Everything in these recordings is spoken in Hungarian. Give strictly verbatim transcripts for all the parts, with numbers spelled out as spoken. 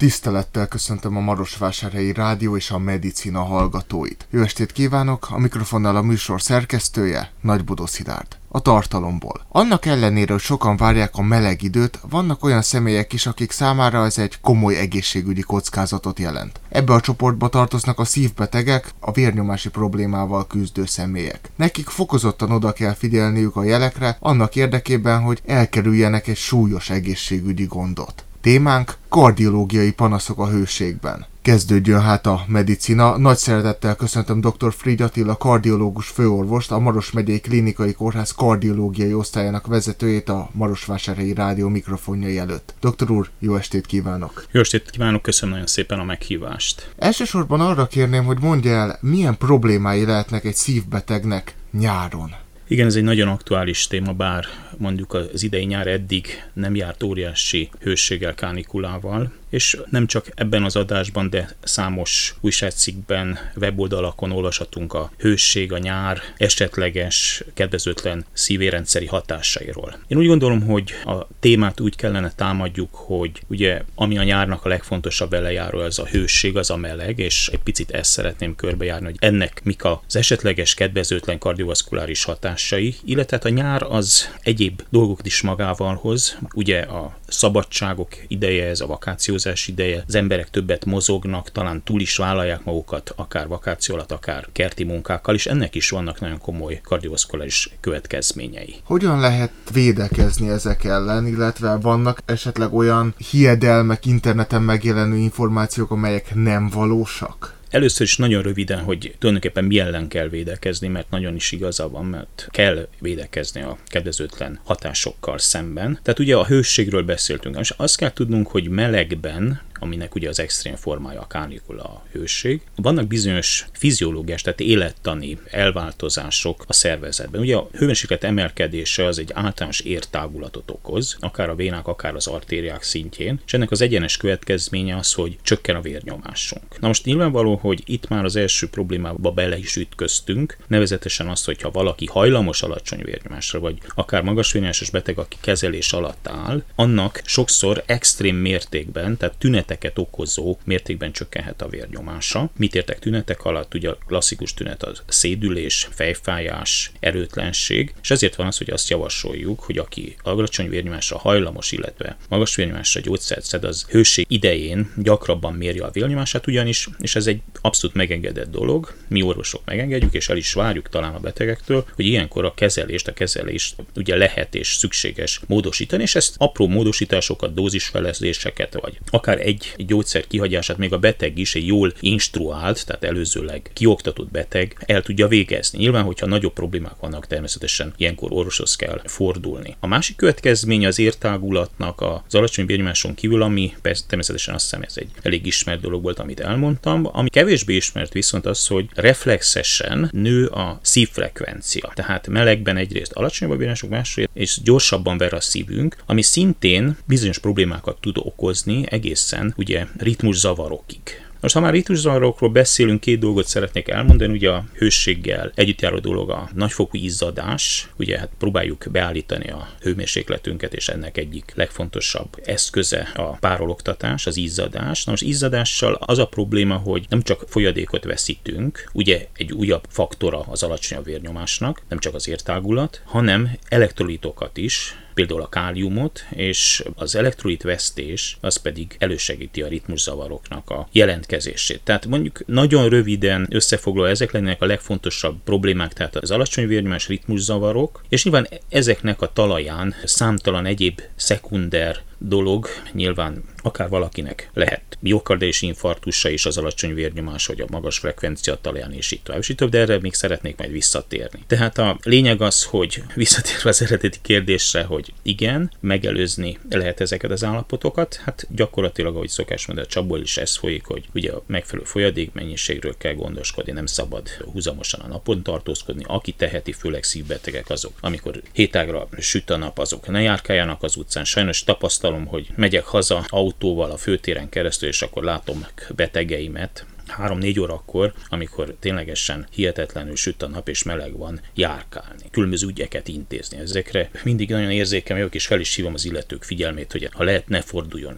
Tisztelettel köszöntöm a Marosvásárhelyi Rádió és a Medicina hallgatóit. Jó estét kívánok, a mikrofonnál a műsor szerkesztője, Nagybodó Szilárd. A tartalomból. Annak ellenére, hogy sokan várják a meleg időt, vannak olyan személyek is, akik számára ez egy komoly egészségügyi kockázatot jelent. Ebbe a csoportba tartoznak a szívbetegek, a vérnyomási problémával küzdő személyek. Nekik fokozottan oda kell figyelniük a jelekre, annak érdekében, hogy elkerüljenek egy súlyos egészségügyi gondot. Témánk: kardiológiai panaszok a hőségben. Kezdődjön hát a medicina. Nagy szeretettel köszöntöm dr. Frigy Attila kardiológus főorvost, a Maros megyei klinikai kórház kardiológiai osztályának vezetőjét a Marosvásárhelyi Rádió mikrofonjai előtt. Doktor úr, jó estét kívánok! Jó estét kívánok, köszönöm nagyon szépen a meghívást. Elsősorban arra kérném, hogy mondja el, milyen problémái lehetnek egy szívbetegnek nyáron. Igen, ez egy nagyon aktuális téma, bár mondjuk az idei nyár eddig nem járt óriási hőséggel, kánikulával, és nem csak ebben az adásban, de számos újságcikkben, weboldalakon olvashatunk a hőség, a nyár esetleges, kedvezőtlen szívérendszeri hatásairól. Én úgy gondolom, hogy a témát úgy kellene támadjuk, hogy ugye ami a nyárnak a legfontosabb elejáró, az a hőség, az a meleg, és egy picit ezt szeretném körbejárni, hogy ennek mik az esetleges, kedvezőtlen kardiovaszkuláris hatásai, illetve a nyár az egyéb dolgokat is magával hoz, ugye a szabadságok ideje, ez a vakációzás ideje, az emberek többet mozognak, talán túl is vállalják magukat, akár vakáció alatt, akár kerti munkákkal, és ennek is vannak nagyon komoly kardiovaszkuláris következményei. Hogyan lehet védekezni ezek ellen, illetve vannak esetleg olyan hiedelmek, interneten megjelenő információk, amelyek nem valósak? Először is nagyon röviden, hogy tulajdonképpen mi ellen kell védekezni, mert nagyon is igaza van, mert kell védekezni a kedvezőtlen hatásokkal szemben. Tehát ugye a hőségről beszéltünk, és azt kell tudnunk, hogy melegben, aminek ugye az extrém formája a kánikula, a hőség, vannak bizonyos fiziológiás, tehát élettani elváltozások a szervezetben. Ugye a hőmérséklet emelkedése az egy általános értágulatot okoz, akár a vénák, akár az artériák szintjén, és ennek az egyenes következménye az, hogy csökken a vérnyomásunk. Na most nyilvánvaló, hogy itt már az első problémába bele is ütköztünk, nevezetesen az, hogyha valaki hajlamos alacsony vérnyomásra, vagy akár magas vérnyomásos beteg, aki kezelés alatt áll, annak sokszor extrém mértékben, tehát tüneteket okozó mértékben csökkenhet a vérnyomása. Mit értek tünetek alatt? Ugye a klasszikus tünet az szédülés, fejfájás, erőtlenség, és ezért van az, hogy azt javasoljuk, hogy aki alacsony vérnyomásra hajlamos, illetve magas vérnyomásra gyógyszert szed, az hőség idején gyakrabban mérje a vérnyomását ugyanis, és ez egy abszolút megengedett dolog. Mi orvosok megengedjük, és el is várjuk talán a betegektől, hogy ilyenkor a kezelést, a kezelést ugye lehet és szükséges módosítani, és ezt apró módosításokat, dózisfelezéseket, vagy akár egy gyógyszer kihagyását még a beteg is egy jól instruált, tehát előzőleg kioktatott beteg el tudja végezni. Nyilván, hogyha nagyobb problémák vannak, természetesen ilyenkor orvoshoz kell fordulni. A másik következmény az értágulatnak az alacsony vérnyomáson kívül, ami természetesen azt hiszem ez egy elég ismert dolog volt, amit elmondtam, ami kevésbé ismert viszont az, hogy reflexesen nő a szívfrekvencia. Tehát melegben egyrészt alacsonyabb a vérnyomásunk, másrészt és gyorsabban ver a szívünk, ami szintén bizonyos problémákat tud okozni egészen ugye ritmuszavarokig. Most ha már ritmuszavarokról beszélünk, két dolgot szeretnék elmondani, ugye a hősséggel együtt járó dolog a nagyfokú izzadás, ugye hát próbáljuk beállítani a hőmérsékletünket, és ennek egyik legfontosabb eszköze a párologtatás, az izzadás. Na most izzadással az a probléma, hogy nem csak folyadékot veszítünk, ugye egy újabb faktora az alacsonyabb vérnyomásnak, nem csak az értágulat, hanem elektrolitokat is, például a káliumot, és az elektrolit vesztés az pedig elősegíti a ritmuszavaroknak a jelentkezését. Tehát mondjuk nagyon röviden összefoglalva ezek lennének a legfontosabb problémák, tehát az alacsony vérnyomás, ritmuszavarok, és nyilván ezeknek a talaján számtalan egyéb szekunder dolog, nyilván akár valakinek lehet miokardiális infarktusa is az alacsony vérnyomás, vagy a magas frekvencia talaján, és így tovább, és így tovább, de erre még szeretnék majd visszatérni. Tehát a lényeg az, hogy visszatérve az eredeti kérdésre, hogy igen, megelőzni lehet ezeket az állapotokat, hát gyakorlatilag, ahogy szokás mondani, a csapból is ez folyik, hogy ugye a megfelelő folyadék mennyiségről kell gondoskodni, nem szabad húzamosan a napon tartózkodni, aki teheti, főleg szívbetegek azok, amikor hétágra süt a nap, azok ne járkáljanak az utcán. Sajnos tapasztalom, hogy megyek haza autóval a főtéren keresztül, és akkor látom betegeimet, három-négy órakor, amikor ténylegesen hihetetlenül süt a nap és meleg van, járkálni, különböző ügyeket intézni. Ezekre mindig nagyon érzékeny vagyok, és fel is hívom az illetők figyelmét, hogy ha lehet, ne forduljon elő.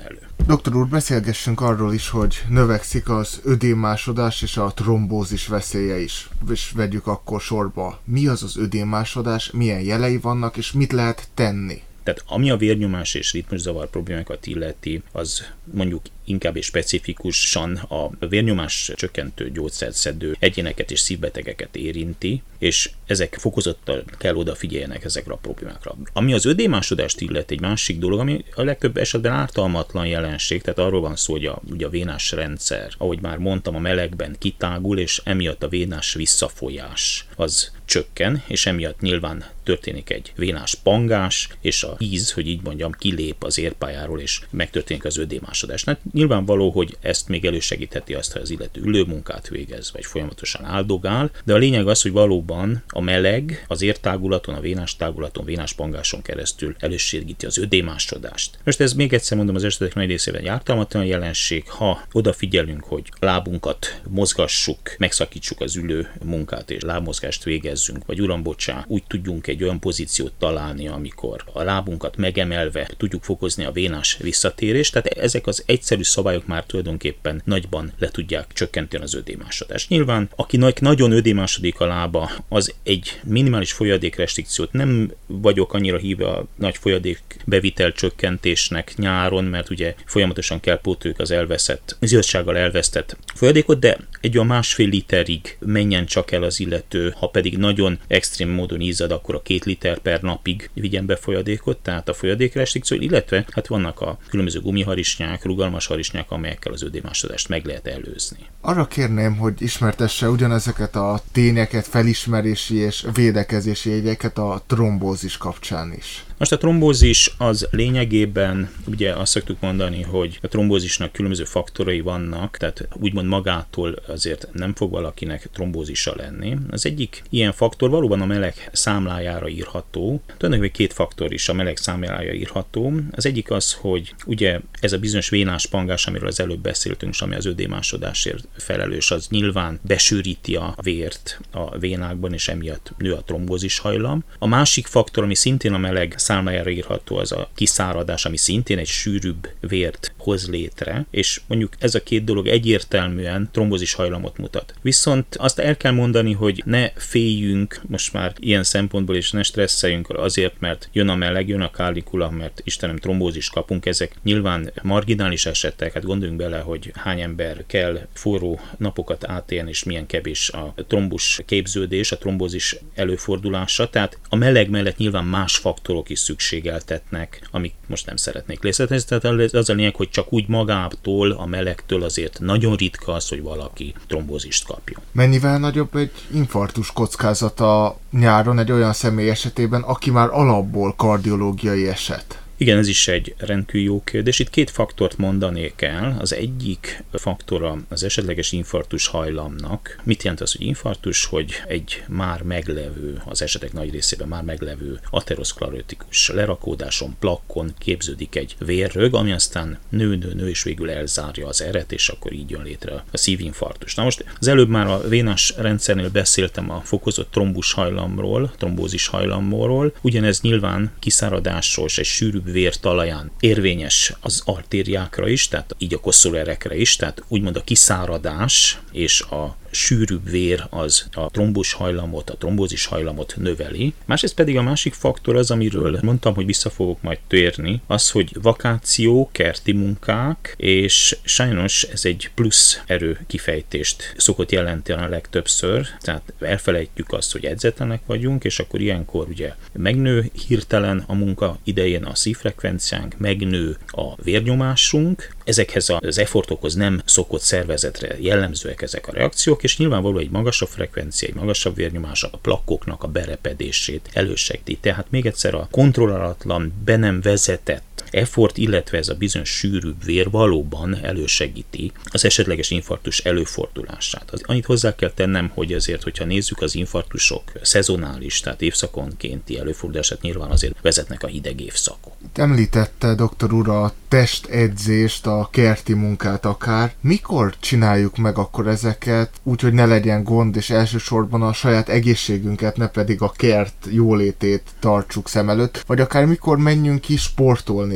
Doktor úr, beszélgessünk arról is, hogy növekszik az ödémásodás és a trombózis veszélye is. És vegyük akkor sorba, mi az az ödémásodás, milyen jelei vannak, és mit lehet tenni? Tehát ami a vérnyomás és ritmuszavar problémákat illeti, az mondjuk inkább és specifikusan a vérnyomás csökkentő gyógyszert szedő egyéneket és szívbetegeket érinti, és ezek fokozottan kell odafigyeljenek ezekre a problémákra. Ami az ödémásodást illeti, egy másik dolog, ami a legtöbb esetben ártalmatlan jelenség, tehát arról van szó, hogy a, ugye a vénás rendszer, ahogy már mondtam, a melegben kitágul, és emiatt a vénás visszafolyás az csökken, és emiatt nyilván történik egy vénás pangás, és a íz, hogy így mondjam, kilép az érpályáról, és megtörténik az ödémásodás. Hát nyilvánvaló, hogy ezt még elősegítheti azt, hogy az illető ülőmunkát végez, vagy folyamatosan áldogál, de a lényeg az, hogy valóban a meleg az értágulaton, a vénás tágulaton, vénás pangáson keresztül elősegíti az ödémásodást. Most ez még egyszer mondom, az esetek nagy részében egy ártalmatlan jelenség, ha odafigyelünk, hogy lábunkat mozgassuk, megszakítsuk az ülő munkát, és lábmozgást végezzünk, vagy uram, bocsá, úgy tudjunk egy olyan pozíciót találni, amikor a lábunkat megemelve tudjuk fokozni a vénás visszatérést, tehát ezek az egyszerű szabályok már tulajdonképpen nagyban le tudják csökkenteni az ödémásodást. Nyilván, akinek nagyon ödémásodik a lába, az egy minimális folyadékrestrikciót, nem vagyok annyira híve a nagy folyadék bevitel csökkentésnek nyáron, mert ugye folyamatosan kell pótoljuk az elveszett, zöldsággal elvesztett folyadékot, de egy olyan másfél literig menjen csak el az illető, ha pedig nagyon extrém módon izzad, akkor a két liter per napig vigyen be folyadékot, tehát a folyadékrestrikció, illetve hát vannak a különböző gumiharisnyák, rugalmas harisnyák, amelyekkel az ödémásodást meg lehet előzni. Arra kérném, hogy ismertesse ugyanezeket a tényeket, felismerési és védekezési jegyeket a trombózis kapcsán is. Most a trombózis az lényegében, ugye azt szoktuk mondani, hogy a trombózisnak különböző faktorai vannak, tehát úgymond magától azért nem fog valakinek trombózisa lenni. Az egyik ilyen faktor valóban a meleg számlájára írható. Tulajdonképpen két faktor is a meleg számlájára írható. Az egyik az, hogy ugye ez a bizonyos vénás pangás, amiről az előbb beszéltünk, és ami az ödémásodásért felelős, az nyilván besűríti a vért a vénákban, és emiatt nő a trombózis hajlam. A másik faktor, ami szintén a meleg számlájára írható, az a kiszáradás, ami szintén egy sűrűbb vért hoz létre, és mondjuk ez a két dolog egyértelműen trombózis hajlamot mutat. Viszont azt el kell mondani, hogy ne féljünk most már ilyen szempontból, és ne stresszeljünk azért, mert jön a meleg, jön a kánikula, mert Istenem, trombózis kapunk, ezek nyilván marginális esetek, hát gondoljunk bele, hogy hány ember kell forró napokat átélni, és milyen kevés a trombus képződés, a trombózis előfordulása, tehát a meleg mellett nyilván más faktorok is szükségeltetnek, amik most nem szeretnék részletezni. Tehát az a lényeg, hogy csak úgy magától, a melegtől azért nagyon ritka az, hogy valaki trombózist kapjon. Mennyivel nagyobb egy infarktus kockázata nyáron egy olyan személy esetében, aki már alapból kardiológiai eset? Igen, ez is egy rendkívül jó kérdés. Itt két faktort mondanék el. Az egyik faktora az esetleges infarktus hajlamnak. Mit jelent az, hogy infarktus? Hogy egy már meglevő, az esetek nagy részében már meglevő ateroszklerotikus lerakódáson, plakkon képződik egy vérrög, ami aztán nő-nő-nő, és végül elzárja az eret, és akkor így jön létre a szívinfarktus. Na most az előbb már a vénás rendszernél beszéltem a fokozott trombus hajlamról, trombózis hajlamról. Ugyanez nyilván kiszáradásos, egy sűrű vér talaján érvényes az artériákra is, tehát így a koszoluerekre is, tehát úgymond a kiszáradás és a sűrűbb vér az a trombus hajlamot, a trombózis hajlamot növeli. Másrészt pedig a másik faktor az, amiről mondtam, hogy vissza fogok majd térni, az, hogy vakáció, kerti munkák, és sajnos ez egy plusz erő kifejtést szokott jelenteni a legtöbbször, tehát elfelejtjük azt, hogy edzetlenek vagyunk, és akkor ilyenkor ugye megnő hirtelen a munka idején a szívfrekvenciánk, megnő a vérnyomásunk, ezekhez az effortokhoz nem szokott szervezetre jellemzőek ezek a reakciók, és nyilvánvalóan egy magasabb frekvencia, egy magasabb vérnyomás a plakkoknak a berepedését elősegíti. Tehát még egyszer a kontrollálatlan, be nem vezetett effort, illetve ez a bizonyos sűrűbb vér valóban elősegíti az esetleges infarktus előfordulását. Az, annyit hozzá kell tennem, hogy azért, hogyha nézzük az infarktusok szezonális, tehát évszakonkénti előfordulását, nyilván azért vezetnek a hideg évszakok. Említette doktor úr a testedzést, a kerti munkát akár. Mikor csináljuk meg akkor ezeket, úgyhogy ne legyen gond, és elsősorban a saját egészségünket, ne pedig a kert jólétét tartsuk szem előtt, vagy akár mikor menjünk ki sportolni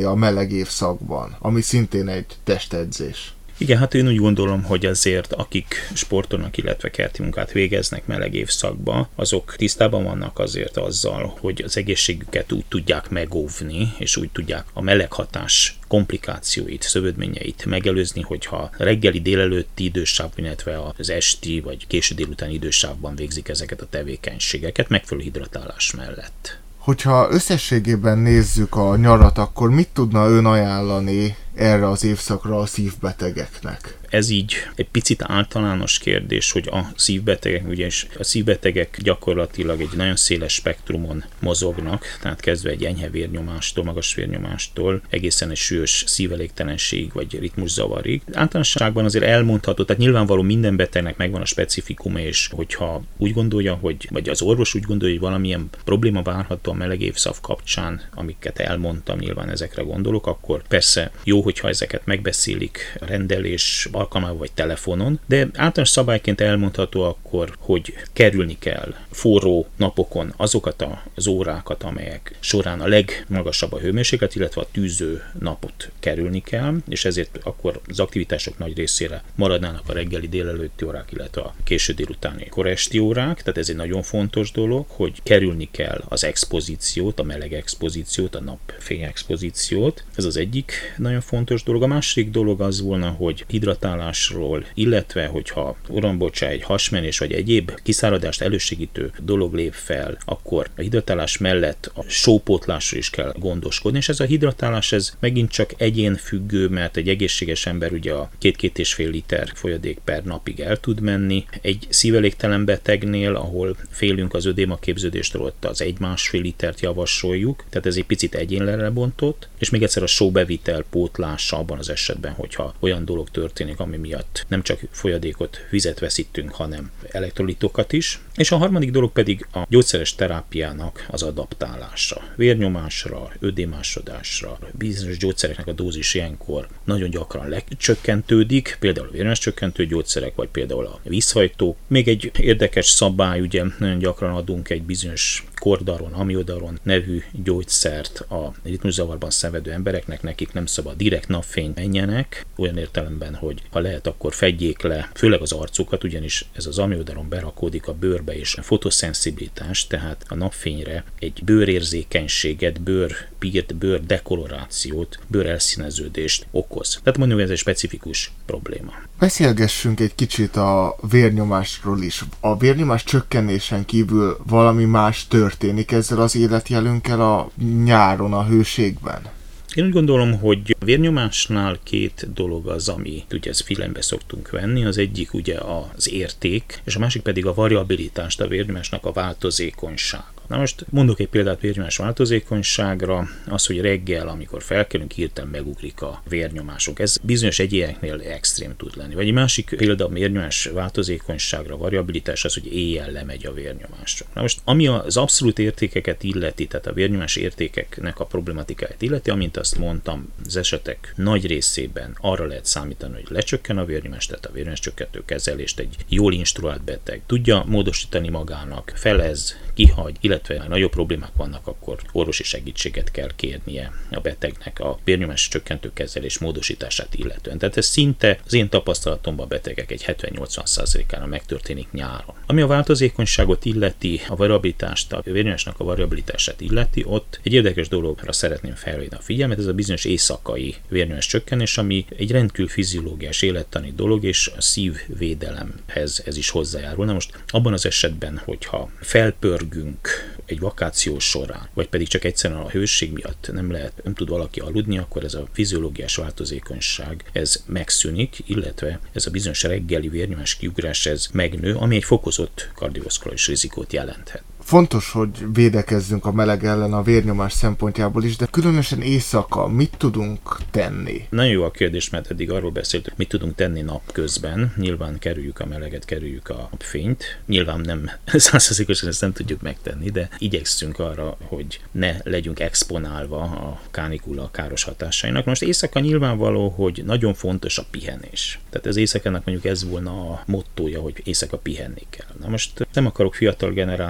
tenni a meleg évszakban, ami szintén egy testedzés? Igen, hát én úgy gondolom, hogy azért akik sportolnak, illetve kerti munkát végeznek meleg évszakban, azok tisztában vannak azért azzal, hogy az egészségüket úgy tudják megóvni, és úgy tudják a meleghatás komplikációit, szövődményeit megelőzni, hogyha reggeli, délelőtti idősávban, illetve az esti vagy késő délutáni idősávban végzik ezeket a tevékenységeket megfelelő hidratálás mellett. Hogyha összességében nézzük a nyarat, akkor mit tudna ön ajánlani erre az évszakra a szívbetegeknek? Ez így egy picit általános kérdés, hogy a szívbetegek, ugyanis a szívbetegek gyakorlatilag egy nagyon széles spektrumon mozognak, tehát kezdve egy enyhe vérnyomástól, magas vérnyomástól, egészen egy súlyos szívelégtelenség vagy ritmuszavarig. Általánosságban azért elmondható, tehát nyilvánvaló minden betegnek megvan a specifikuma, és hogyha úgy gondolja, hogy, vagy az orvos úgy gondolja, hogy valamilyen probléma várható a meleg évszav kapcsán, amiket elmondtam, nyilván ezekre gondolok, akkor persze jó, hogyha ezeket megbeszélik a rendelés alkalmával vagy telefonon, de általános szabályként elmondható akkor, hogy kerülni kell forró napokon azokat az órákat, amelyek során a legmagasabb a hőmérséklet, illetve a tűző napot kerülni kell, és ezért akkor az aktivitások nagy részére maradnának a reggeli, délelőtti órák, illetve a késő délutáni koresti órák, tehát ez egy nagyon fontos dolog, hogy kerülni kell az expozíciót, a meleg expozíciót, a napfény expozíciót, ez az egyik nagyon fontos dolog. A másik dolog az volna, hogy hidratálásról, illetve hogyha uram bocsá, egy hasmenés vagy egyéb kiszáradást elősegítő dolog lép fel, akkor a hidratálás mellett a sópótlásról is kell gondoskodni, és ez a hidratálás ez megint csak egyénfüggő, mert egy egészséges ember ugye a két-két és fél liter folyadék per napig el tud menni. Egy szívelégtelen betegnél, ahol félünk az ödéma képződéstől, ott az egy-másfél litert javasoljuk, tehát ez egy picit egyénre lebontott, és még egyszer a sóbevitel pótlása abban az esetben, hogyha olyan dolog történik, ami miatt nem csak folyadékot, vizet veszítünk, hanem elektrolitokat is. És a harmadik dolog pedig a gyógyszeres terápiának az adaptálása. Vérnyomásra, ödémásodásra, bizonyos gyógyszereknek a dózis ilyenkor nagyon gyakran lecsökkentődik, például a vérnyomás csökkentő gyógyszerek, vagy például a vízhajtó. Még egy érdekes szabály, ugye nagyon gyakran adunk egy bizonyos kordaron, amiodaron nevű gyógyszert a ritmuszavarban szenvedő embereknek, nekik nem szabad direkt napfény menjenek, olyan értelemben, hogy ha lehet, akkor fedjék le, főleg az arcukat, ugyanis ez az amiodaron berakódik a bőrbe, és a fotoszensibilitás, tehát a napfényre egy bőrérzékenységet, bőrpírt, bőrdekolorációt, bőrelszíneződést okoz. Tehát mondjuk ez egy specifikus probléma. Beszélgessünk egy kicsit a vérnyomásról is. A vérnyomás csökkenésen kívül valami más történik ezzel az életjelünkkel a nyáron, a hőségben? Én úgy gondolom, hogy a vérnyomásnál két dolog az, ami ugye ezt figyelembe szoktunk venni. Az egyik ugye az érték, és a másik pedig a variabilitást, a vérnyomásnak a változékonyság. Na most mondok egy példát vérnyomás változékonyságra, az, hogy reggel, amikor felkelünk, hirtelen megugrik a vérnyomásunk. Ez bizonyos egyéneknél extrém tud lenni. Vagy egy másik példa a vérnyomás változékonyságra, variabilitás az, hogy éjjel lemegy a vérnyomásra. Na most, ami az abszolút értékeket illeti, tehát a vérnyomás értékeknek a problematikáját illeti, amint azt mondtam, az esetek nagy részében arra lehet számítani, hogy lecsökken a vérnyomás, tehát a vérnyomás csökkentő kezelést egy jól instruált beteg tudja módosítani magának, felez, kihagy, illetve ha nagyobb problémák vannak, akkor orvosi segítséget kell kérnie a betegnek a vérnyomás csökkentő kezelés módosítását illetően. Tehát ez szinte az én tapasztalatomban a betegek egy hetven-nyolcvan százalékára megtörténik nyáron. Ami a változékonyságot illeti, a variabilitást, a vérnyomásnak a variabilitását illeti, ott egy érdekes dologra szeretném felhívni a figyelmet, ez a bizonyos éjszakai vérnyomás csökkenés, ami egy rendkívül fiziológiás élettani dolog, és a szívvédelemhez ez is hozzájárul. Na most abban az esetben, hogyha felpörgünk egy vakáció során, vagy pedig csak egyszerűen a hőség miatt nem lehet, nem tud valaki aludni, akkor ez a fiziológiás változékonyság, ez megszűnik, illetve ez a bizonyos reggeli vérnyomás kiugrás, ez megnő, ami egy fokozott kardiovaszkuláris rizikót jelenthet. Fontos, hogy védekezzünk a meleg ellen a vérnyomás szempontjából is, de különösen éjszaka mit tudunk tenni? Nagyon jó a kérdés, mert eddig arról beszéltünk, mit tudunk tenni napközben. Nyilván kerüljük a meleget, kerüljük a fényt. Nyilván nem százszerzékosan ezt nem tudjuk megtenni, de igyekszünk arra, hogy ne legyünk exponálva a kánikula káros hatásainak. Most éjszaka nyilvánvaló, hogy nagyon fontos a pihenés. Tehát az éjszakának mondjuk ez volna a mottója, hogy éjszaka pihenni kell. Na most nem akarok fiatal generációkról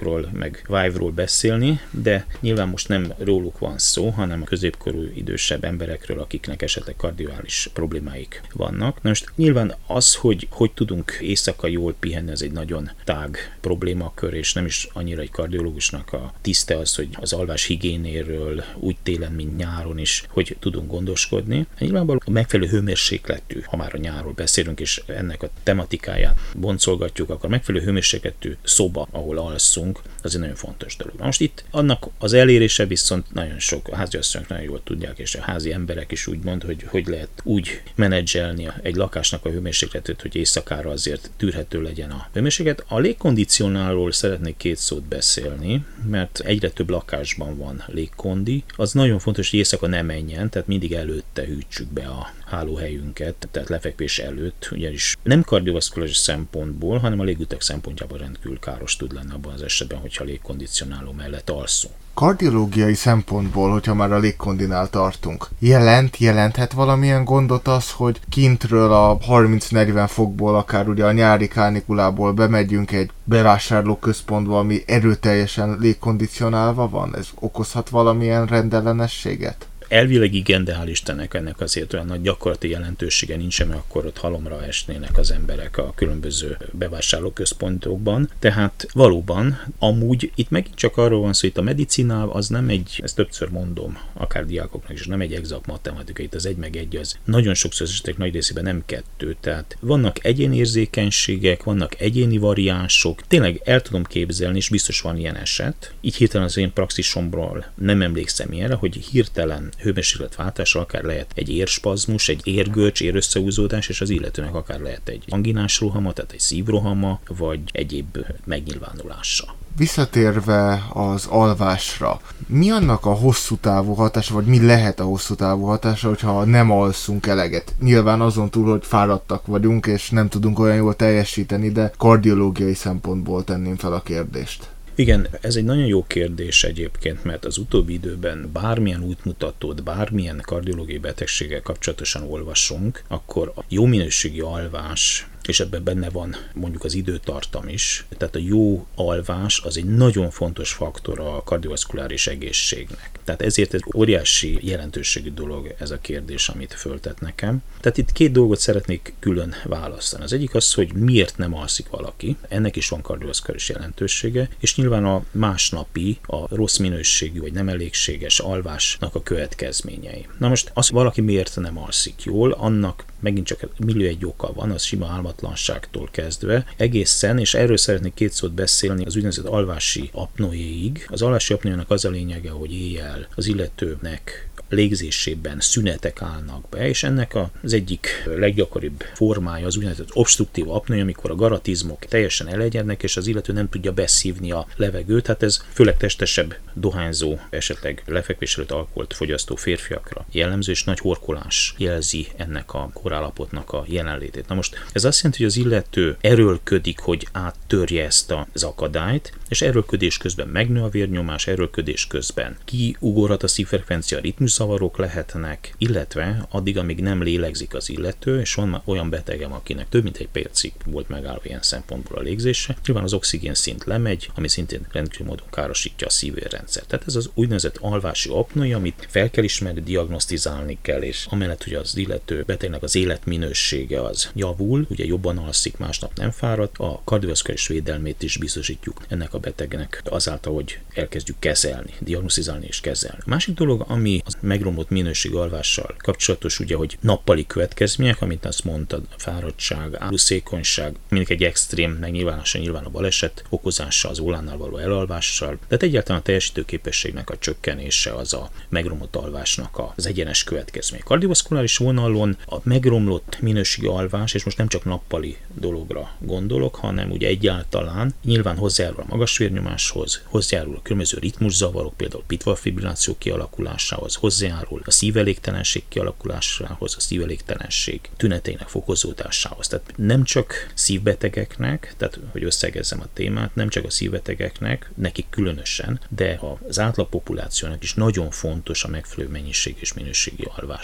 Vive-ról, meg Vive-ról beszélni, de nyilván most nem róluk van szó, hanem a középkorú idősebb emberekről, akiknek esetleg kardiális problémáik vannak. Na most nyilván az, hogy hogy tudunk éjszaka jól pihenni, ez egy nagyon tág problémakör, és nem is annyira egy kardiológusnak a tiszte az, hogy az alvás higiénéről úgy télen, mint nyáron is, hogy tudunk gondoskodni. Nyilvánvalóan a megfelelő hőmérsékletű, ha már a nyárról beszélünk, és ennek a tematikáját boncolgatjuk, akkor megfelelő hőmérsékletű szoba, ahol alszunk, az egy nagyon fontos dolog. Na most itt annak az elérése viszont nagyon sok, a háziasszonyok nagyon jól tudják, és a házi emberek is úgy mond, hogy hogy lehet úgy menedzselni egy lakásnak a hőmérsékletét, hogy éjszakára azért tűrhető legyen a hőmérséklet. A légkondicionálról szeretnék két szót beszélni, mert egyre több lakásban van légkondi. Az nagyon fontos, hogy éjszaka ne menjen, tehát mindig előtte hűtsük be a hálóhelyünket, tehát lefekvés előtt, ugyanis nem kardiovaszkuláris szempontból, hanem a légutak szempontjából rendkívül káros tud lenni abban az esetben, hogyha légkondicionáló mellett alszunk. Kardiológiai szempontból, hogyha már a légkondinál tartunk, jelent, jelenthet valamilyen gondot az, hogy kintről a harminc-negyven fokból, akár ugye a nyári kánikulából bemegyünk egy bevásárlóközpontba, ami erőteljesen légkondicionálva van? Ez okozhat valamilyen rendellenességet? Elvileg igen, de hál' Istennek ennek azért olyan nagy gyakorlati jelentősége nincsen, mert akkor ott halomra esnének az emberek a különböző bevásárlóközpontokban. Tehát valóban, amúgy itt megint csak arról van szó, hogy itt a medicinál az nem egy, ezt többször mondom, akár diákoknak is, nem egy exakt matematika, itt az egy meg egy az nagyon sokszor az esetek nagy részében nem kettő. Tehát vannak egyéni érzékenységek, vannak egyéni variánsok. Tényleg el tudom képzelni, és biztos van ilyen eset. Így hirtelen az én praxisomról nem emlékszem ilyenre, hogy hirtelen hőmérsékletváltással akár lehet egy érspazmus, egy érgörcs, érösszehúzódás, és az illetőnek akár lehet egy anginás rohama, tehát egy szívrohama, vagy egyéb megnyilvánulása. Visszatérve az alvásra, mi annak a hosszú távú hatása, vagy mi lehet a hosszú távú hatása, hogyha nem alszunk eleget? Nyilván azon túl, hogy fáradtak vagyunk, és nem tudunk olyan jól teljesíteni, de kardiológiai szempontból tenném fel a kérdést. Igen, ez egy nagyon jó kérdés egyébként, mert az utóbbi időben bármilyen útmutatót, bármilyen kardiológiai betegséggel kapcsolatosan olvasunk, akkor a jó minőségi alvás, és ebben benne van mondjuk az időtartam is, tehát a jó alvás az egy nagyon fontos faktor a kardiovaszkuláris egészségnek. Tehát ezért ez óriási jelentőségű dolog ez a kérdés, amit föltett nekem. Tehát itt két dolgot szeretnék külön választani. Az egyik az, hogy miért nem alszik valaki, ennek is van kardiovaszkuláris jelentősége, és nyilván a másnapi, a rossz minőségű vagy nem elégséges alvásnak a következményei. Na most az, valaki miért nem alszik jól, annak megint csak millió egy oka van, az sima álmatlanságtól kezdve, egészen, és erről szeretnék két szót beszélni, az úgynevezett alvási apnoéig. Az alvási apnoénak az a lényege, hogy éjjel az illetőnek légzésében szünetek állnak be, és ennek az egyik leggyakoribb formája az úgynevezett obstruktív apnoé, amikor a garatizmok teljesen elegyednek, és az illető nem tudja beszívni a levegőt. Hát ez főleg testesebb, dohányzó, esetleg lefekvés előtt alkoholt fogyasztó férfiakra jellemző, és nagy horkolás jelzi ennek a korállapotnak a jelenlétét. Na most ez azt jelenti, hogy az illető erőlködik, hogy áttörje ezt az akadályt, és erőlködés közben megnő a vérnyomás, erőlködés közben kiugorhat a szívfrekvencia, a ritmuszavarok lehetnek, illetve addig, amíg nem lélegzik az illető, és van már olyan betegem, akinek több mint egy percig volt megállva ilyen szempontból a légzése, nyilván az oxigén szint lemegy, ami szintén rendkívül módon károsítja a szívérrendszer. Tehát ez az úgynevezett alvási apnoé, amit fel kell ismerni, diagnosztizálni kell, és amellett, hogy az illető betegnek az életminősége az javul, ugye jobban alszik, másnap nem fárad, a kardiovaszkuláris védelmét is biztosítjuk ennek a betegnek azáltal, hogy elkezdjük kezelni, diagnosztizálni és kezelni. A másik dolog, ami az megromlott minőségű alvással kapcsolatos, ugye, hogy nappali következmények, amit azt mondtad, fáradtság, álluszékonyság, mindig egy extrém megnyilvánulása nyilván a baleset okozása az ólánál való elalvással, de egyáltalán a teljesítőképességnek a csökkenése az a megromlott alvásnak az egyenes következmény. Kardiovaszkuláris vonalon a megromlott minőségű alvás, és most nem csak nappali dologra gondolok, hanem ugye egyáltalán nyilván hozzájárul a magas vérnyomáshoz, hozzájárul a különböző ritmuszavarok, például pitva-fibrilláció kialakulásához, hozzájárul a szívelégtelenség kialakulásához, a szívelégtelenség tüneteinek fokozódásához. Tehát nem csak szívbetegeknek, tehát hogy összegezzem a témát, nem csak a szívbetegeknek, nekik különösen, de az átlag populációnak is nagyon fontos a megfelelő mennyiség és minőségi alvás.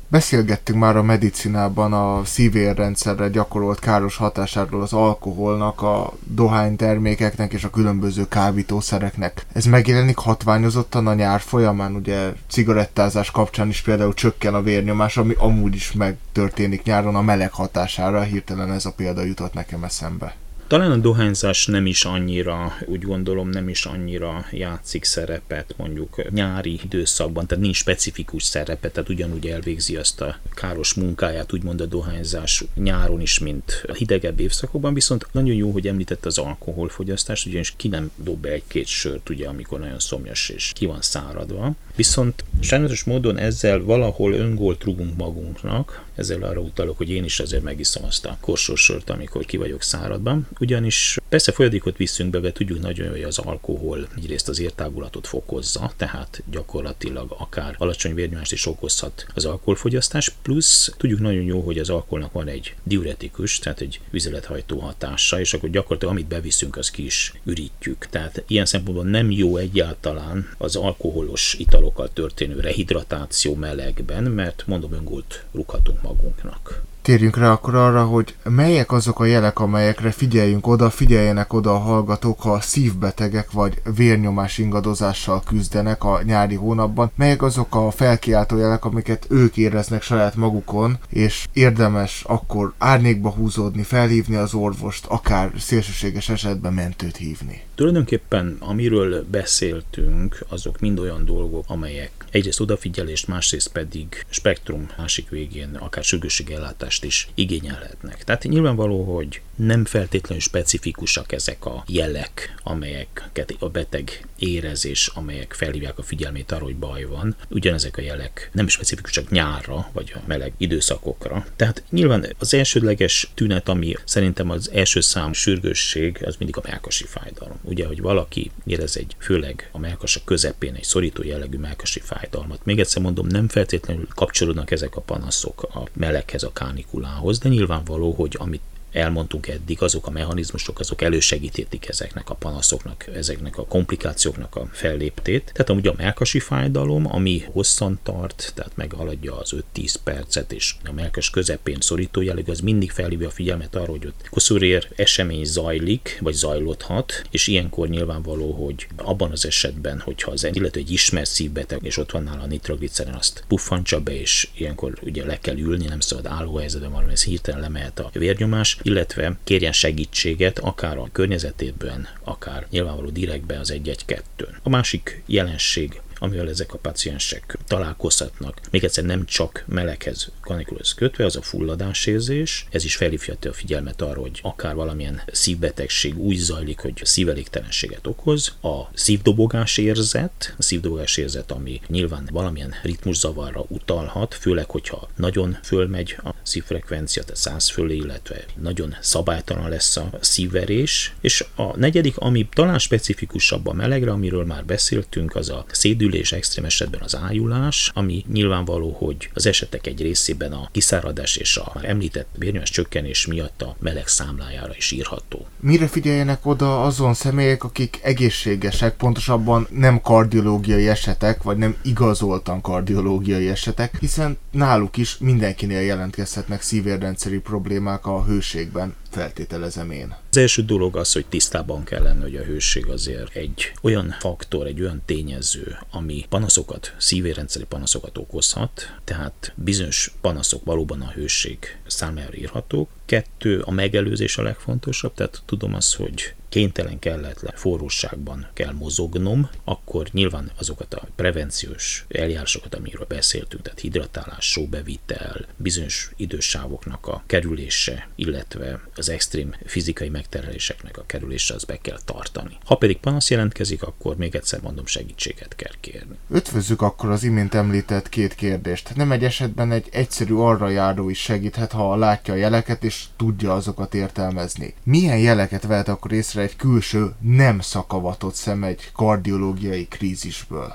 Beszélgettünk már a medicinában a szívérrendszerre gyakorolt káros hatásáról az alkoholnak, a dohánytermékeknek és a különböző kábítószereknek. Ez megjelenik hatványozottan a nyár folyamán, ugye cigarettázás kapcsán is például csökken a vérnyomás, ami amúgy is megtörténik nyáron a meleg hatására, hirtelen ez a példa jutott nekem eszembe. Talán a dohányzás nem is annyira, úgy gondolom, nem is annyira játszik szerepet mondjuk nyári időszakban, tehát nincs specifikus szerepe, tehát ugyanúgy elvégzi azt a káros munkáját, úgymond a dohányzás nyáron is, mint a hidegebb évszakokban, viszont nagyon jó, hogy említett az alkoholfogyasztást, ugyanis ki nem dob be egy-két sört, ugye, amikor nagyon szomjas és ki van száradva. Viszont sajnálatos módon ezzel valahol öngolt rúgunk magunknak, ezzel arra utalok, hogy én is ezért megiszom azt a korsós sört, amikor ki vagyok száradban. Ugyanis persze folyadékot viszünk be, de tudjuk nagyon jó, hogy az alkohol egyrészt az értágulatot fokozza, tehát gyakorlatilag akár alacsony vérnyomást is okozhat az alkoholfogyasztás, plusz tudjuk nagyon jó, hogy az alkoholnak van egy diuretikus, tehát egy vizelethajtó hatása, és akkor gyakorlatilag amit beviszünk, azt ki is ürítjük. Tehát ilyen szempontból nem jó egyáltalán az alkoholos italokkal történő rehidratáció melegben, mert mondom, öngolt rúghatunk magunknak. Térjünk rá akkor arra, hogy melyek azok a jelek, amelyekre figyeljünk oda, figyeljenek oda a hallgatók, ha szívbetegek vagy vérnyomás ingadozással küzdenek a nyári hónapban, melyek azok a felkiáltó jelek, amiket ők éreznek saját magukon, és érdemes akkor árnyékba húzódni, felhívni az orvost, akár szélsőséges esetben mentőt hívni. Tulajdonképpen amiről beszéltünk, azok mind olyan dolgok, amelyek egyrészt odafigyelést, másrészt pedig spektrum másik végén akár sürgősségellátást is igényelhetnek. Tehát nyilvánvaló, hogy nem feltétlenül specifikusak ezek a jelek, amelyeket a beteg érez, és amelyek felhívják a figyelmét arra, hogy baj van. Ugyanezek a jelek nem specifikusak nyárra, vagy a meleg időszakokra. Tehát nyilván az elsődleges tünet, ami szerintem az első számú sürgősség, az mindig a mellkasi fájdalom. Ugye, hogy valaki érez egy, főleg a mellkasa közepén egy szorító jellegű mellkasi fájdalmat. Még egyszer mondom, nem feltétlenül kapcsolódnak ezek a panaszok a meleghez, a kánikulához, de nyilvánvaló, hogy amit elmondtunk eddig, azok a mechanizmusok, azok elősegítik ezeknek a panaszoknak, ezeknek a komplikációknak a felléptét. Tehát amúgy a mellkasi fájdalom, ami hosszan tart, tehát meghaladja az öt-tíz percet, és a mellkas közepén szorító jellegű, az mindig felhívja a figyelmet arra, hogy ott koszúrér esemény zajlik, vagy zajlódhat, és ilyenkor nyilvánvaló, hogy abban az esetben, hogyha az illető egy ismert szívbeteg, és ott van nála a nitrogliceren, azt puffantsa be, és ilyenkor ugye le kell ülni, nem szabad álló helyzetben valami, ez hirtelen lemehet a vérnyomás, illetve kérjen segítséget akár a környezetében, akár nyilvánvaló direktbe az egy egy kettőn. A másik jelenség, amivel ezek a paciensek találkozhatnak, még egyszer nem csak meleghez, kanikulához kötve, az a fulladásérzés. Ez is felhívja a figyelmet arra, hogy akár valamilyen szívbetegség úgy zajlik, hogy szívelégtelenséget okoz. A szívdobogás érzet, a szívdobogás érzet, ami nyilván valamilyen ritmuszavarra utalhat, főleg, hogyha nagyon fölmegy a szívfrekvencia, tehát száz fölé, illetve nagyon szabálytalan lesz a szívverés. És a negyedik, ami talán specifikusabb a melegre, amiről már beszéltünk, az a szédülés, extrém esetben az ájulás, ami nyilvánvaló, hogy az esetek egy részében a kiszáradás és a már említett vérnyomás csökkenés miatt a meleg számlájára is írható. Mire figyeljenek oda azon személyek, akik egészségesek, pontosabban nem kardiológiai esetek, vagy nem igazoltan kardiológiai esetek, hiszen náluk is mindenkinél jelentkezhetnek szívérrendszeri problémák a hőségben, feltételezem én. Az első dolog az, hogy tisztában kell lenni, hogy a hőség azért egy olyan faktor, egy olyan tényező, ami panaszokat, szívérrendszeri panaszokat okozhat, tehát bizonyos panaszok valóban a hőség számlájára írhatók. Kettő, a megelőzés a legfontosabb, tehát tudom azt, hogy kénytelen kelletlen forróságban kell mozognom, akkor nyilván azokat a prevenciós eljárásokat, amiről beszéltünk, tehát hidratálás, sóbevitel, bizonyos idősávoknak a kerülése, illetve az extrém fizikai megterheléseknek a kerülése, az be kell tartani. Ha pedig panasz jelentkezik, akkor még egyszer mondom, segítséget kell kérni. Ötvözzük akkor az imént említett két kérdést. Nem egy esetben egy egyszerű arra járó is segíthet, ha látja a jeleket és tudja azokat értelmezni. Milyen jeleket vehet akkor észre egy külső, nem szakavatott szem egy kardiológiai krízisből?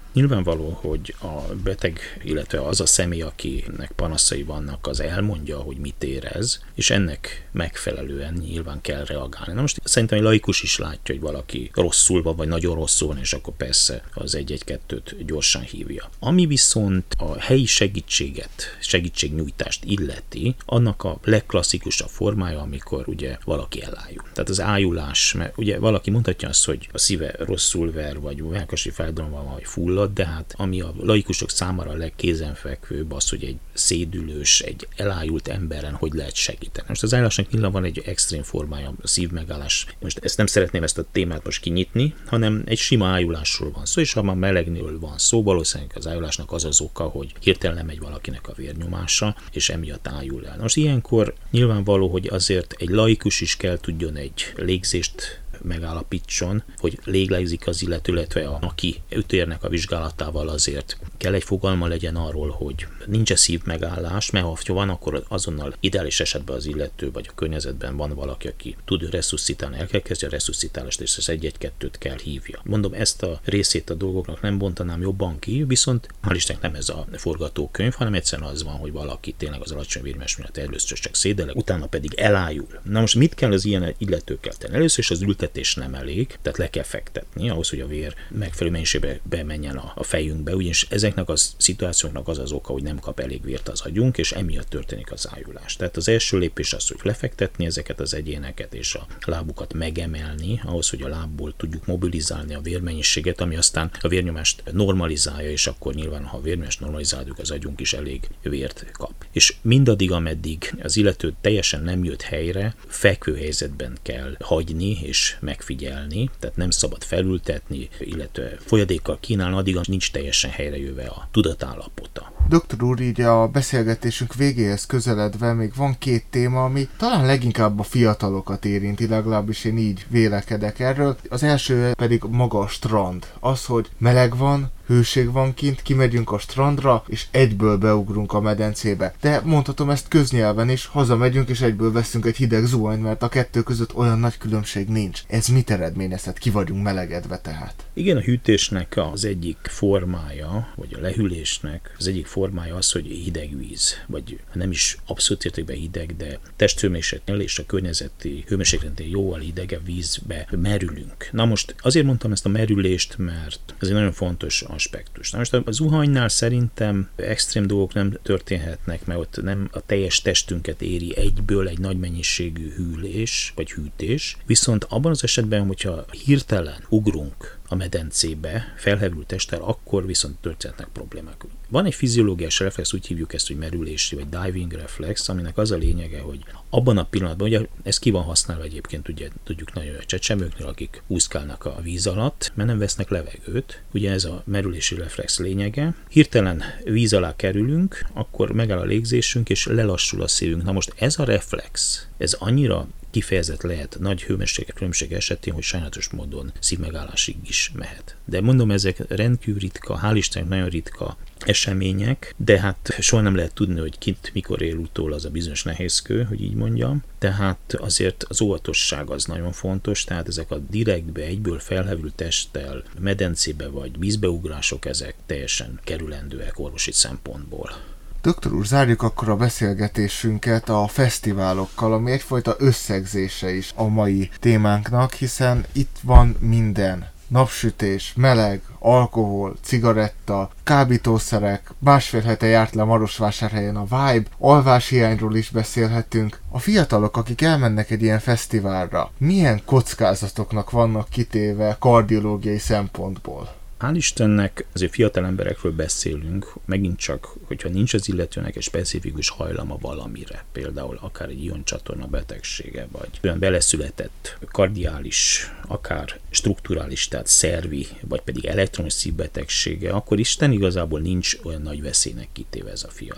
Nyilvánvaló, hogy a beteg, illetve az a személy, akinek panaszai vannak, az elmondja, hogy mit érez, és ennek megfelelően nyilván kell reagálni. Na most szerintem egy laikus is látja, hogy valaki rosszul van, vagy nagyon rosszul van, és akkor persze az egy egy kettőt gyorsan hívja. Ami viszont a helyi segítséget, segítségnyújtást illeti, annak a legklasszikusabb formája, amikor ugye valaki elájul. Tehát az ájulás, mert ugye valaki mondhatja azt, hogy a szíve rosszul ver, vagy melkasi fájdalom van, vagy fullad, de hát ami a laikusok számára a legkézenfekvőbb az, hogy egy szédülős, egy elájult emberen hogy lehet segíteni. Most az ájulásnak nyilván van egy extrém formája, a szívmegállás. Most ezt nem szeretném ezt a témát most kinyitni, hanem egy sima ájulásról van szó, és ha már melegnél van szó, valószínűleg az ájulásnak az az oka, hogy hirtelen lemegy valakinek a vérnyomása, és emiatt ájul el. Most ilyenkor nyilvánvaló, hogy azért egy laikus is kell tudjon egy légzést megállapítson, hogy légleizik az illető, illetve a, aki ütérnek a vizsgálatával azért kell egy fogalma legyen arról, hogy nincs-e szívmegállás, mert ha van, akkor azonnal ideális esetben az illető, vagy a környezetben van valaki, aki tud resuscitálni, el kell kezdje a resuscitálást, és az egy egy kettőt kell hívja. Mondom, ezt a részét a dolgoknak nem bontanám jobban ki, viszont hál' Istennek nem ez a forgatókönyv, hanem egyszerűen az van, hogy valaki tényleg az alacsony vérnyomás miatt először csak szédeleg, utána pedig elájul. Na most mit kell az ilyen illetőkkel tenni? Először is az ültetés nem elég, tehát le kell fektetni ahhoz, hogy a vér megfelelő mennyiségbe bemenjen a, a fejünkbe, ugyanis ezeknek a szituációknak az az oka, hogy nem kap elég vért az agyunk, és emiatt történik az ájulás. Tehát az első lépés az, hogy lefektetni ezeket az egyéneket, és a lábukat megemelni, ahhoz, hogy a lábból tudjuk mobilizálni a vérmennyiséget, ami aztán a vérnyomást normalizálja, és akkor nyilván, ha a vérnyomást normalizáljuk, az agyunk is elég vért kap. És mindaddig, ameddig az illető teljesen nem jött helyre, fekvő helyzetben kell hagyni, és megfigyelni, tehát nem szabad felültetni, illetve folyadékkal kínálni, addig nincs teljesen helyrejöve a tudatállapota. Doktor úr, így a beszélgetésünk végéhez közeledve még van két téma, ami talán leginkább a fiatalokat érinti, legalábbis én így vélekedek erről. Az első pedig maga a strand. Az, hogy meleg van, hőség van kint, kimegyünk a strandra, és egyből beugrunk a medencébe. De mondhatom ezt köznyelven is, hazamegyünk, és egyből veszünk egy hideg zuhanyt, mert a kettő között olyan nagy különbség nincs. Ez mit eredményezhet? Ki vagyunk melegedve tehát? Igen, a hűtésnek az egyik formája, vagy a lehűlésnek az egyik formája az, hogy hideg víz, vagy nem is abszolút értékben hideg, de testhőmérsékletnél és a környezeti hőmérsékletnél jóval hidegebb vízbe merülünk. Na most azért mondtam ezt a merülést, mert ez egy nagyon fontos aspektus. Na most a zuhanynál szerintem extrém dolgok nem történhetnek, mert ott nem a teljes testünket éri egyből egy nagy mennyiségű hűlés, vagy hűtés, viszont abban az esetben, hogyha hirtelen ugrunk a medencébe felhevült testtel, akkor viszont történhetnek problémák. Van egy fiziológiás reflex, úgy hívjuk ezt, hogy merülési vagy diving reflex, aminek az a lényege, hogy abban a pillanatban, ugye ez ki van használva egyébként, ugye tudjuk nagyon a csecsemőknél, akik úszkálnak a víz alatt, mert nem vesznek levegőt. Ugye ez a merülési reflex lényege. Hirtelen víz alá kerülünk, akkor megáll a légzésünk, és lelassul a szívünk. Na most ez a reflex, ez annyira kifejezett lehet nagy hőmérséklet különbség esetén, hogy sajnálatos módon szívmegállásig is mehet. De mondom, ezek rendkívül ritka, hál' Istennek nagyon ritka események, de hát soha nem lehet tudni, hogy kint mikor él utól az a bizonyos nehézkő, hogy így mondjam. Tehát azért az óvatosság az nagyon fontos, tehát ezek a direktbe egyből felhevült testtel, medencébe vagy vízbeugrások, ezek teljesen kerülendőek orvosi szempontból. Doktor úr, zárjuk akkor a beszélgetésünket a fesztiválokkal, ami egyfajta összegzése is a mai témánknak, hiszen itt van minden. Napsütés, meleg, alkohol, cigaretta, kábítószerek, másfél hete járt le Marosvásárhelyen a Vibe, alváshiányról is beszélhetünk. A fiatalok, akik elmennek egy ilyen fesztiválra, milyen kockázatoknak vannak kitéve kardiológiai szempontból? Hál' Istennek azért fiatal emberekről beszélünk, megint csak, hogyha nincs az illetőnek egy specifikus hajlama valamire, például akár egy ioncsatorna betegsége, vagy olyan beleszületett kardiális, akár strukturális, tehát szervi, vagy pedig elektromos szívbetegsége, akkor Isten igazából nincs olyan nagy veszélynek kitéve ez a fiatal.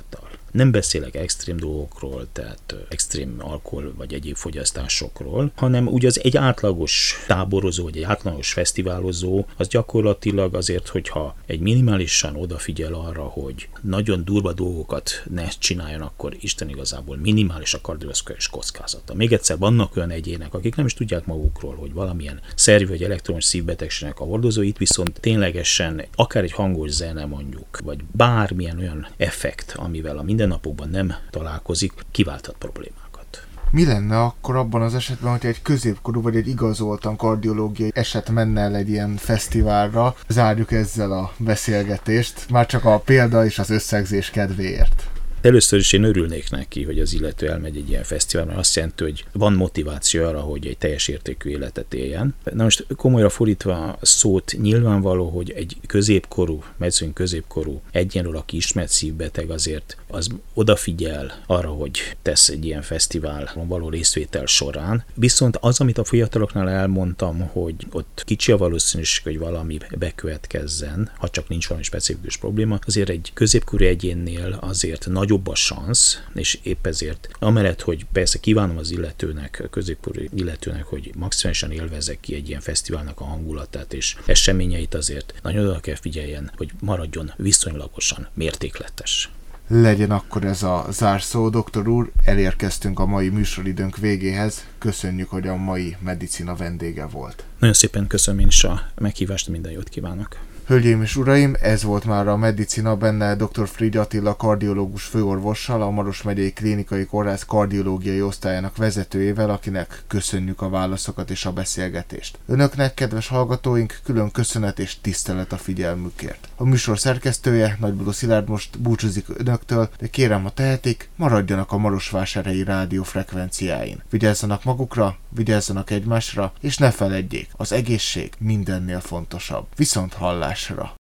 Nem beszélek extrém dolgokról, tehát extrém alkohol vagy egyéb fogyasztásokról, hanem ugye az egy átlagos táborozó, vagy egy átlagos fesztiválozó, az gyakorlatilag azért, hogyha egy minimálisan odafigyel arra, hogy nagyon durva dolgokat ne csináljon, akkor Isten igazából minimális a kardiovaszkuláris kockázata. Még egyszer, vannak olyan egyének, akik nem is tudják magukról, hogy valamilyen szervi vagy elektromos szívbetegségnek a hordozóit, viszont ténylegesen akár egy hangos zene mondjuk, vagy bármilyen olyan effekt, amivel a mindennapokban nem találkozik, kiválthat problémákat. Mi lenne akkor abban az esetben, hogy egy középkorú vagy egy igazoltan kardiológiai eset menne el egy ilyen fesztiválra? Zárjuk ezzel a beszélgetést, már csak a példa és az összegzés kedvéért. Először is én örülnék neki, hogy az illető elmegy egy ilyen fesztivál, mert azt jelenti, hogy van motiváció arra, hogy egy teljes értékű életet éljen. Na most komolyra fordítva a szót, nyilvánvaló, hogy egy középkorú, medzőn középkorú egyenről, aki ismert szívbeteg, azért az odafigyel arra, hogy tesz egy ilyen fesztiválon való részvétel során. Viszont az, amit a fiataloknál elmondtam, hogy ott kicsi a valószínűség, hogy valami bekövetkezzen, ha csak nincs valami specifikus probléma, azért egy középkorú egyénnél azért nagy jobb a szansz, és épp ezért amellett, hogy persze kívánom az illetőnek, a középkorú illetőnek, hogy maximálisan élvezze ki egy ilyen fesztiválnak a hangulatát és eseményeit, azért nagyon oda kell figyeljen, hogy maradjon viszonylagosan mértékletes. Legyen akkor ez a zárszó. Doktor úr, elérkeztünk a mai műsoridőnk végéhez. Köszönjük, hogy a mai Medicina vendége volt. Nagyon szépen köszönöm én is a meghívást, minden jót kívánok. Hölgyeim és uraim, ez volt már a Medicina, benne dr. Frigy Attila kardiológus főorvossal, a Maros megyei klinikai kórház kardiológiai osztályának vezetőjével, akinek köszönjük a válaszokat és a beszélgetést. Önöknek, kedves hallgatóink, külön köszönet és tisztelet a figyelmükért. A műsor szerkesztője, Nagybudó Szilárd most búcsúzik önöktől, de kérem, ha tehetik, maradjanak a Marosvásárhelyi rádió frekvenciáin. Vigyázzanak magukra, vigyázzanak egymásra, és ne feledjék, az egészség mindennél fontosabb. Viszont hallásra!